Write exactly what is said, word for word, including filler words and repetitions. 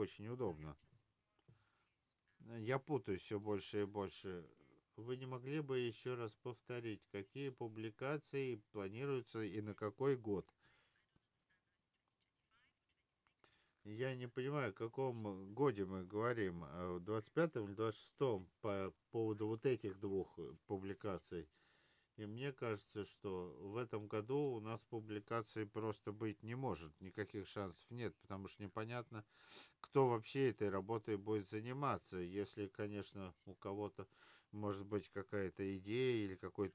очень удобно. Я путаюсь все больше и больше. Вы не могли бы еще раз повторить, какие публикации планируются и на какой год? Я не понимаю, о каком годе мы говорим, о двадцать пятом или двадцать шестом по поводу вот этих двух э, публикаций. И мне кажется, что в этом году у нас публикаций просто быть не может, никаких шансов нет, потому что непонятно, кто вообще этой работой будет заниматься. Если, конечно, у кого-то может быть какая-то идея или какой-то